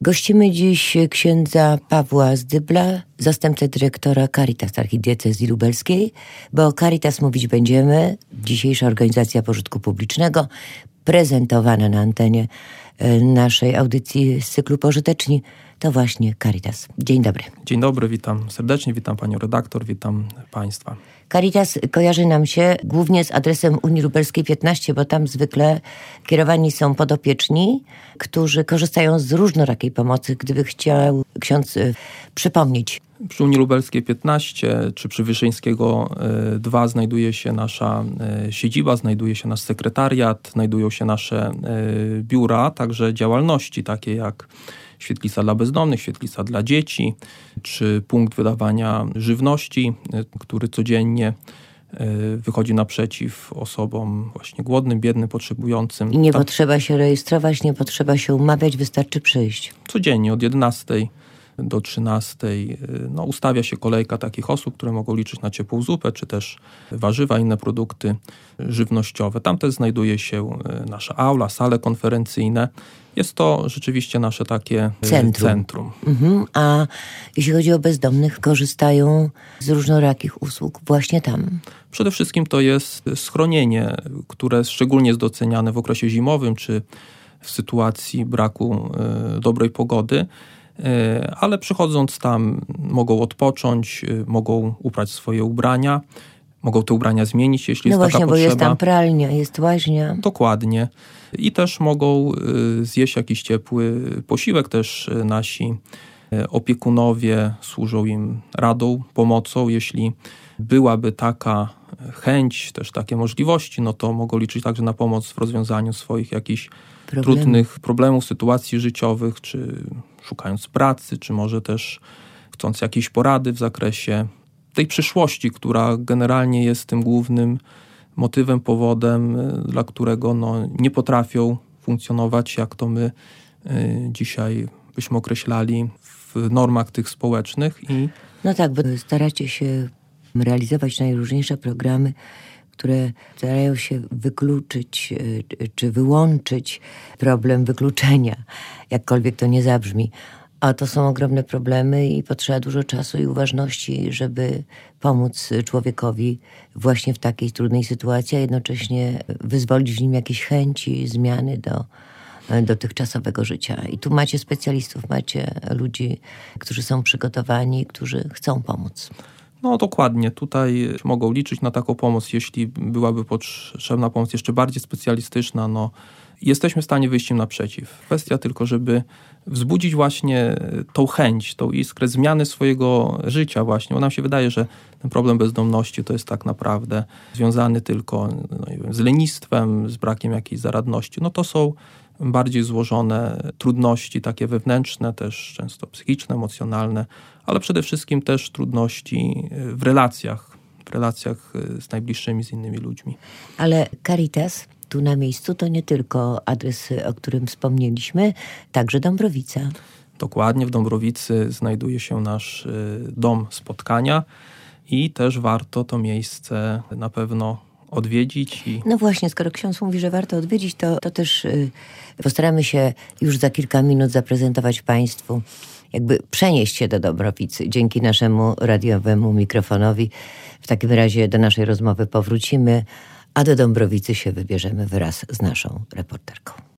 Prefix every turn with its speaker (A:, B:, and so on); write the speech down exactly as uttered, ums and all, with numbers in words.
A: Gościmy dziś księdza Pawła Zdybla, zastępcę dyrektora Caritas Archidiecezji Lubelskiej, bo o Caritas mówić będziemy. Dzisiejsza organizacja pożytku publicznego, prezentowana na antenie naszej audycji z cyklu Pożyteczni, to właśnie Caritas. Dzień dobry.
B: Dzień dobry, witam serdecznie, witam panią redaktor, witam państwa.
A: Caritas kojarzy nam się głównie z adresem Unii Lubelskiej piętnaście, bo tam zwykle kierowani są podopieczni, którzy korzystają z różnorakiej pomocy. Gdyby chciał ksiądz przypomnieć.
B: Przy Unii Lubelskiej piętnaście czy przy Wyszyńskiego dwa znajduje się nasza siedziba, znajduje się nasz sekretariat, znajdują się nasze biura, także działalności takie jak świetlica dla bezdomnych, świetlica dla dzieci, czy punkt wydawania żywności, który codziennie wychodzi naprzeciw osobom właśnie głodnym, biednym, potrzebującym.
A: I nie
B: Tam
A: potrzeba się rejestrować, nie potrzeba się umawiać, wystarczy przyjść.
B: Codziennie od jedenastej do trzynastej no, ustawia się kolejka takich osób, które mogą liczyć na ciepłą zupę, czy też warzywa, inne produkty żywnościowe. Tam też znajduje się nasza aula, sale konferencyjne. Jest to rzeczywiście nasze takie centrum. centrum.
A: Mhm. A jeśli chodzi o bezdomnych, korzystają z różnorakich usług właśnie tam?
B: Przede wszystkim to jest schronienie, które szczególnie jest doceniane w okresie zimowym, czy w sytuacji braku dobrej pogody. Ale przychodząc tam mogą odpocząć, mogą uprać swoje ubrania, mogą te ubrania zmienić, jeśli
A: no
B: jest
A: właśnie,
B: taka potrzeba.
A: No właśnie, bo jest tam pralnia, jest łaźnia.
B: Dokładnie. I też mogą zjeść jakiś ciepły posiłek. Też nasi opiekunowie służą im radą, pomocą. Jeśli byłaby taka chęć, też takie możliwości, no to mogą liczyć także na pomoc w rozwiązaniu swoich jakichś Problemy. trudnych problemów, sytuacji życiowych, czy szukając pracy, czy może też chcąc jakiejś porady w zakresie tej przyszłości, która generalnie jest tym głównym motywem, powodem, dla którego no, nie potrafią funkcjonować, jak to my y, dzisiaj byśmy określali w normach tych społecznych. I
A: no tak, bo staracie się realizować najróżniejsze programy, które starają się wykluczyć czy wyłączyć problem wykluczenia, jakkolwiek to nie zabrzmi. A to są ogromne problemy i potrzeba dużo czasu i uważności, żeby pomóc człowiekowi właśnie w takiej trudnej sytuacji, a jednocześnie wyzwolić w nim jakieś chęci, zmiany do dotychczasowego życia. I tu macie specjalistów, macie ludzi, którzy są przygotowani, którzy chcą pomóc.
B: No dokładnie, tutaj mogą liczyć na taką pomoc, jeśli byłaby potrzebna pomoc jeszcze bardziej specjalistyczna, no jesteśmy w stanie wyjść im naprzeciw. Kwestia tylko, żeby wzbudzić właśnie tą chęć, tą iskrę zmiany swojego życia właśnie, bo nam się wydaje, że ten problem bezdomności to jest tak naprawdę związany tylko no nie wiem, z lenistwem, z brakiem jakiejś zaradności. No to są bardziej złożone trudności, takie wewnętrzne, też często psychiczne, emocjonalne, ale przede wszystkim też trudności w relacjach, w relacjach z najbliższymi, z innymi ludźmi.
A: Ale Caritas tu na miejscu to nie tylko adres, o którym wspomnieliśmy, także Dąbrowica.
B: Dokładnie, w Dąbrowicy znajduje się nasz dom spotkania i też warto to miejsce na pewno odwiedzić. I...
A: No właśnie, skoro ksiądz mówi, że warto odwiedzić, to, to też y, postaramy się już za kilka minut zaprezentować Państwu, jakby przenieść się do Dąbrowicy dzięki naszemu radiowemu mikrofonowi. W takim razie do naszej rozmowy powrócimy, a do Dąbrowicy się wybierzemy wraz z naszą reporterką.